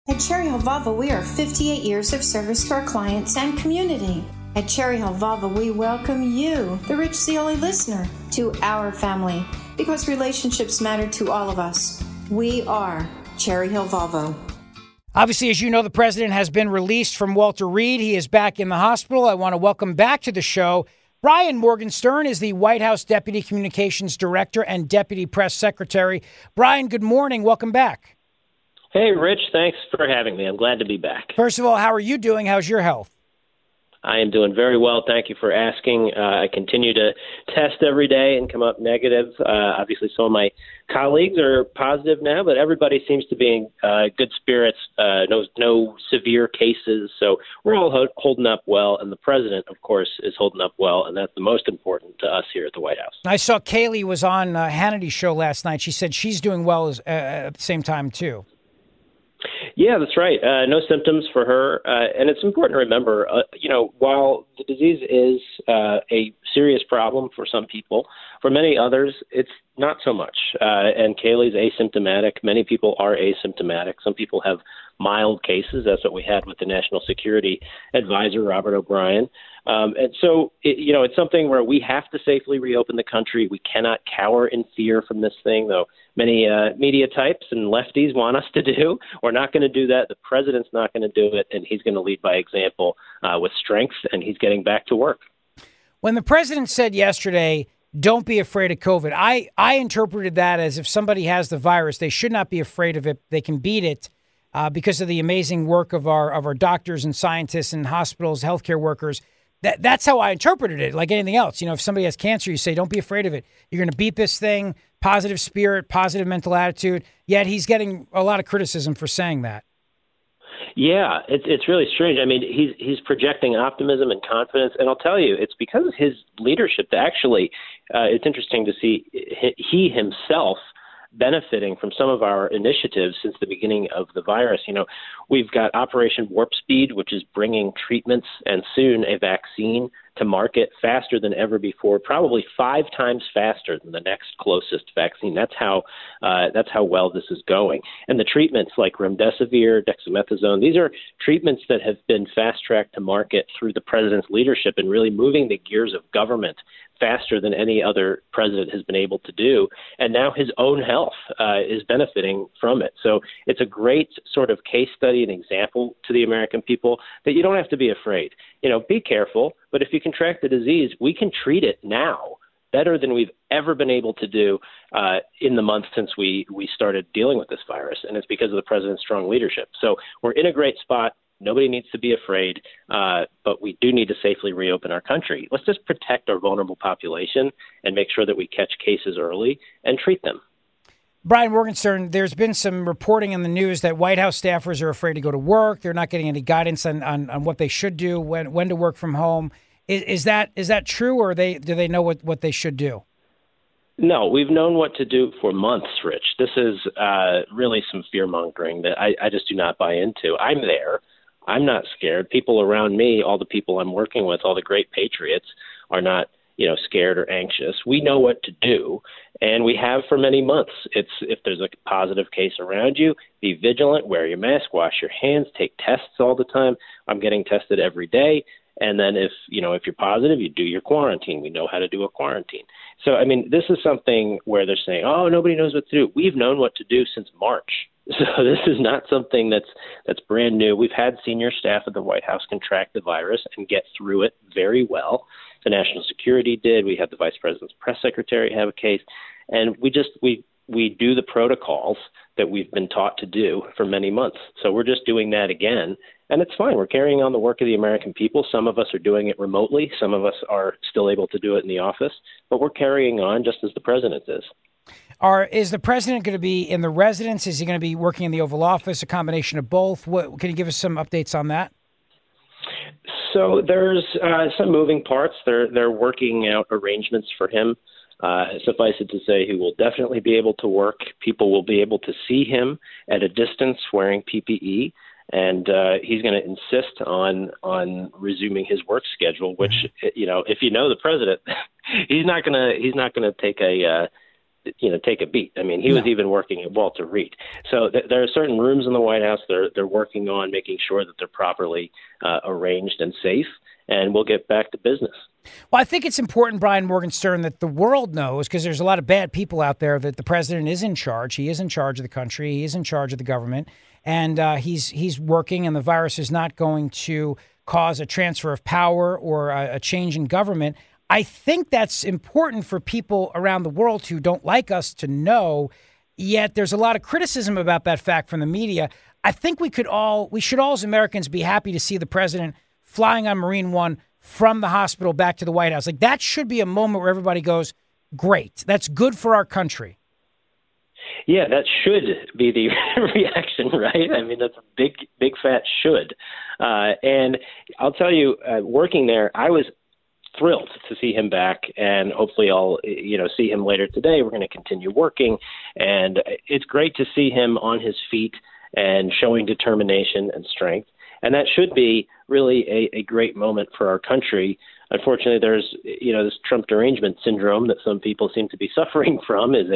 At Cherry Hill Volvo, we are 58 years of service to our clients and community. At Cherry Hill Volvo, we welcome you, the Rich Zeoli listener, to our family because relationships matter to all of us. We are Cherry Hill Volvo. Obviously, as you know, the president has been released from Walter Reed. He is back in the hospital. I want to welcome back to the show Brian Morgenstern is the White House Deputy Communications Director and Deputy Press Secretary. Brian, good morning. Welcome back. Hey, Rich. Thanks for having me. I'm glad to be back. First of all, how are you doing? How's your health? I am doing very well. Thank you for asking. I continue to test every day and come up negative. Obviously, some of my colleagues are positive now, but everybody seems to be in good spirits. No severe cases. So we're all holding up well. And the president, of course, is holding up well. And that's the most important to us here at the White House. I saw Kayleigh was on Hannity's show last night. She said she's doing well at the same time, too. Yeah, that's right. No symptoms for her. And it's important to remember, while the disease is a serious problem for some people, for many others, it's not so much. And Kayleigh's asymptomatic. Many people are asymptomatic. Some people have mild cases. That's what we had with the National Security Advisor, Robert O'Brien. And so, it's something where we have to safely reopen the country. We cannot cower in fear from this thing, though many media types and lefties want us to do. We're not going to do that. The president's not going to do it, and he's going to lead by example with strength, and he's getting back to work. When the president said yesterday, don't be afraid of COVID, I interpreted that as if somebody has the virus, they should not be afraid of it. They can beat it because of the amazing work of our doctors and scientists and hospitals, healthcare workers. That's how I interpreted it, like anything else. If somebody has cancer, you say, don't be afraid of it. You're going to beat this thing, positive spirit, positive mental attitude. Yet he's getting a lot of criticism for saying that. Yeah, it's really strange. I mean, he's projecting optimism and confidence, and I'll tell you, it's because of his leadership that actually it's interesting to see he himself benefiting from some of our initiatives since the beginning of the virus. We've got Operation Warp Speed, which is bringing treatments and soon a vaccine to market faster than ever before, probably 5 times faster than the next closest vaccine. That's how well this is going. And the treatments like remdesivir, dexamethasone, these are treatments that have been fast-tracked to market through the president's leadership and really moving the gears of government faster than any other president has been able to do. And now his own health is benefiting from it. So it's a great sort of case study and example to the American people that you don't have to be afraid. Be careful, but if you contract the disease, we can treat it now better than we've ever been able to do in the month since we started dealing with this virus. And it's because of the president's strong leadership. So we're in a great spot. Nobody needs to be afraid, but we do need to safely reopen our country. Let's just protect our vulnerable population and make sure that we catch cases early and treat them. Brian Morgenstern, there's been some reporting in the news that White House staffers are afraid to go to work. They're not getting any guidance on what they should do, when to work from home. Is that true, or do they know what they should do? No, we've known what to do for months, Rich. This is really some fear-mongering that I just do not buy into. I'm there. I'm not scared. People around me, all the people I'm working with, all the great patriots are not scared or anxious. We know what to do, and we have for many months. It's if there's a positive case around you, be vigilant, wear your mask, wash your hands, take tests all the time. I'm getting tested every day. And then if you're positive, you do your quarantine. We know how to do a quarantine. So, I mean, this is something where they're saying, oh, nobody knows what to do. We've known what to do since March. So this is not something that's brand new. We've had senior staff at the White House contract the virus and get through it very well. The National Security did. We had the Vice President's press secretary have a case. And we do the protocols that we've been taught to do for many months. So we're just doing that again. And it's fine. We're carrying on the work of the American people. Some of us are doing it remotely. Some of us are still able to do it in the office. But we're carrying on just as the president is. Is the president going to be in the residence? Is he going to be working in the Oval Office, a combination of both? Can you give us some updates on that? So there's some moving parts. They're working out arrangements for him. Suffice it to say, he will definitely be able to work. People will be able to see him at a distance wearing PPE. And he's going to insist on resuming his work schedule, which, if you know the president, he's not going to take a take a beat. I mean, he was even working at Walter Reed. So there are certain rooms in the White House they're working on making sure that they're properly arranged and safe, and we'll get back to business. Well, I think it's important, Brian Morgenstern, that the world knows, because there's a lot of bad people out there, that the president is in charge. He is in charge of the country. He is in charge of the government, and he's working, and the virus is not going to cause a transfer of power or a change in government. I think that's important for people around the world who don't like us to know, yet there's a lot of criticism about that fact from the media. I think we should all as Americans be happy to see the president flying on Marine One from the hospital back to the White House. Like, that should be a moment where everybody goes, great, that's good for our country. Yeah, that should be the reaction, right? I mean, that's a big fat should. And I'll tell you, working there, I was thrilled to see him back, and hopefully I'll see him later today. We're going to continue working, and it's great to see him on his feet and showing determination and strength. And that should be really a great moment for our country. Unfortunately, there's this Trump derangement syndrome that some people seem to be suffering from is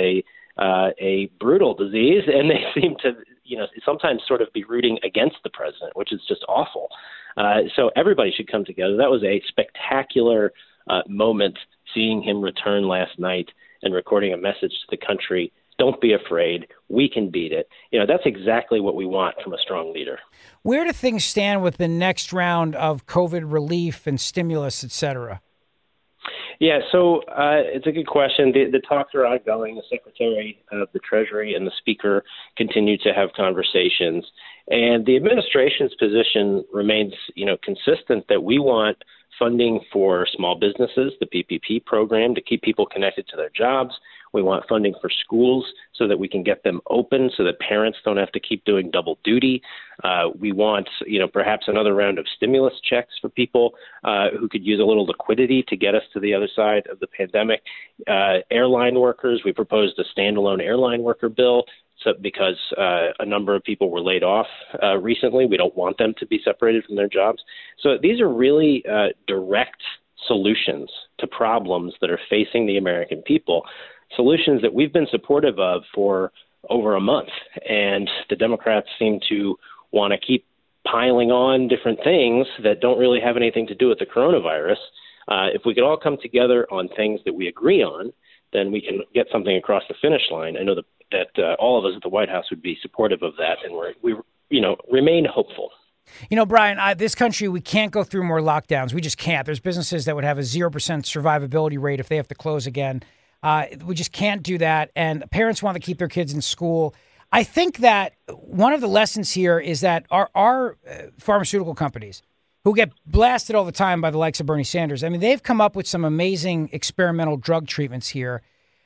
a brutal disease, and they seem to sometimes sort of be rooting against the president, which is just awful. So everybody should come together. That was a spectacular moment, seeing him return last night and recording a message to the country. Don't be afraid. We can beat it. That's exactly what we want from a strong leader. Where do things stand with the next round of COVID relief and stimulus, et cetera? Yeah, so it's a good question. The talks are ongoing. The Secretary of the Treasury and the Speaker continue to have conversations. And the administration's position remains, consistent that we want funding for small businesses, the PPP program, to keep people connected to their jobs. We want funding for schools so that we can get them open so that parents don't have to keep doing double duty. We want, perhaps another round of stimulus checks for people who could use a little liquidity to get us to the other side of the pandemic. Airline workers, we proposed a standalone airline worker bill because a number of people were laid off recently. We don't want them to be separated from their jobs. So these are really direct solutions to problems that are facing the American people. Solutions that we've been supportive of for over a month. And the Democrats seem to want to keep piling on different things that don't really have anything to do with the coronavirus. If we could all come together on things that we agree on, then we can get something across the finish line. I know that all of us at the White House would be supportive of that, and we remain hopeful. Brian, this country, we can't go through more lockdowns. We just can't. There's businesses that would have a 0% survivability rate if they have to close again. We just can't do that. And parents want to keep their kids in school. I think that one of the lessons here is that our pharmaceutical companies, who get blasted all the time by the likes of Bernie Sanders, I mean, they've come up with some amazing experimental drug treatments here.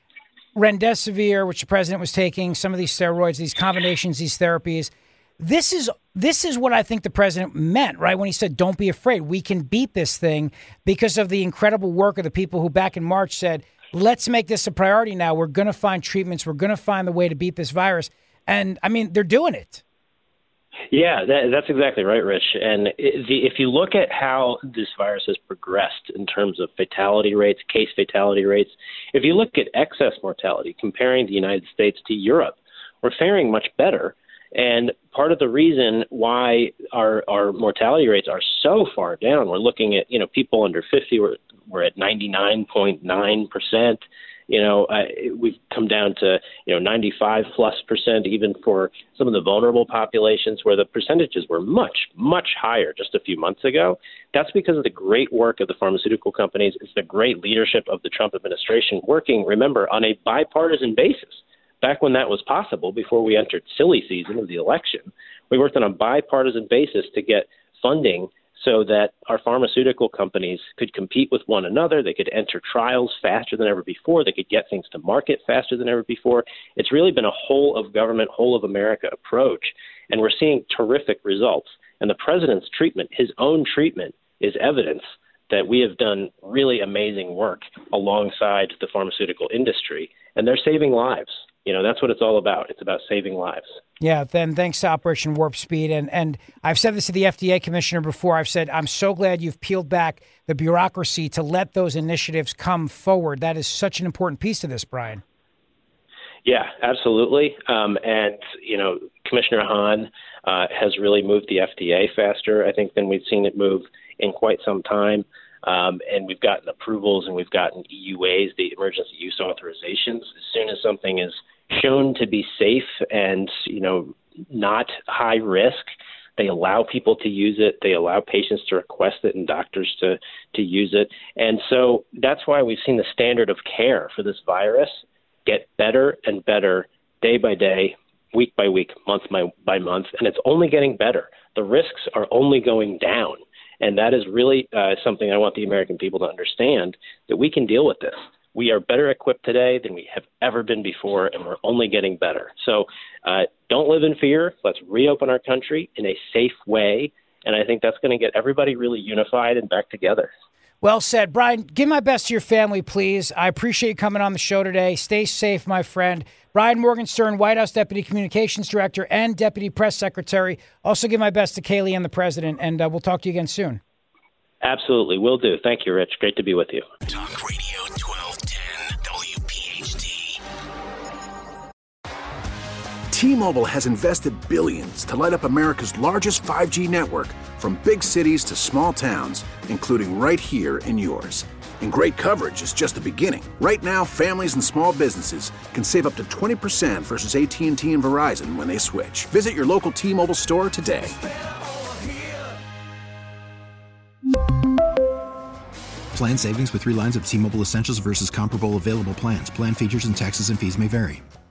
Remdesivir, which the president was taking, some of these steroids, these combinations, these therapies. This is what I think the president meant, right? When he said, don't be afraid, we can beat this thing, because of the incredible work of the people who back in March said, let's make this a priority now. We're going to find treatments. We're going to find the way to beat this virus. And I mean, they're doing it. Yeah, that's exactly right, Rich. And if you look at how this virus has progressed in terms of fatality rates, case fatality rates, if you look at excess mortality, comparing the United States to Europe, we're faring much better. And part of the reason why our mortality rates are so far down, we're looking at, people under 50, we're at 99.9%. We've come down to, 95+% even for some of the vulnerable populations where the percentages were much, much higher just a few months ago. That's because of the great work of the pharmaceutical companies. It's the great leadership of the Trump administration working, remember, on a bipartisan basis. Back when that was possible, before we entered silly season of the election, we worked on a bipartisan basis to get funding so that our pharmaceutical companies could compete with one another. They could enter trials faster than ever before. They could get things to market faster than ever before. It's really been a whole of government, whole of America approach, and we're seeing terrific results. And the president's treatment, his own treatment, is evidence that we have done really amazing work alongside the pharmaceutical industry, and they're saving lives. That's what it's all about. It's about saving lives. Yeah, then thanks to Operation Warp Speed. And I've said this to the FDA commissioner before. I've said, I'm so glad you've peeled back the bureaucracy to let those initiatives come forward. That is such an important piece to this, Brian. Yeah, absolutely. And, Commissioner Hahn has really moved the FDA faster, I think, than we've seen it move in quite some time. And we've gotten approvals and we've gotten EUAs, the emergency use authorizations. As soon as something is shown to be safe and, not high risk, they allow people to use it. They allow patients to request it and doctors to use it. And so that's why we've seen the standard of care for this virus get better and better day by day, week by week, month by month, and it's only getting better. The risks are only going down, and that is really something I want the American people to understand, that we can deal with this. We are better equipped today than we have ever been before, and we're only getting better. So don't live in fear. Let's reopen our country in a safe way, and I think that's going to get everybody really unified and back together. Well said. Brian, give my best to your family, please. I appreciate you coming on the show today. Stay safe, my friend. Brian Morgenstern, White House Deputy Communications Director and Deputy Press Secretary. Also give my best to Kaylee and the President, and we'll talk to you again soon. Absolutely. Will do. Thank you, Rich. Great to be with you. Talk Radio 1210 WPHT. T-Mobile has invested billions to light up America's largest 5G network, from big cities to small towns, including right here in yours. And great coverage is just the beginning. Right now, families and small businesses can save up to 20% versus AT&T and Verizon when they switch. Visit your local T-Mobile store today. Plan savings with 3 lines of T-Mobile Essentials versus comparable available plans. Plan features and taxes and fees may vary.